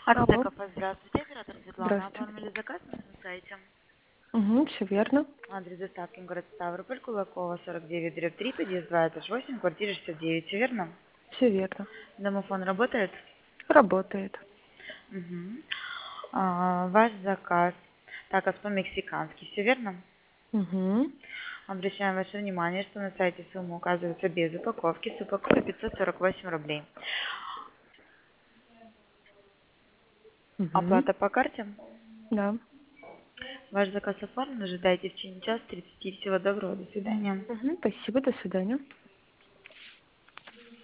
Алло, Артеков, здравствуйте, оператор Светлана. здрасте. Оформили заказ на нашем сайте. Угу, все верно. Адрес доставки город Ставрополь, Кулакова, 49/3, подъезд 2, этаж 8, квартира 69, все верно? Все верно. Домофон работает? Работает. Угу. Ваш заказ. Так, а мексиканский, все верно? Угу. Обращаем ваше внимание, что на сайте сумма указывается без упаковки, с упаковкой 548 рублей. Угу. Оплата по карте? Да. Ваш заказ оформлен, ожидайте в течение часа 30. Всего доброго, до свидания. Угу. Спасибо, до свидания.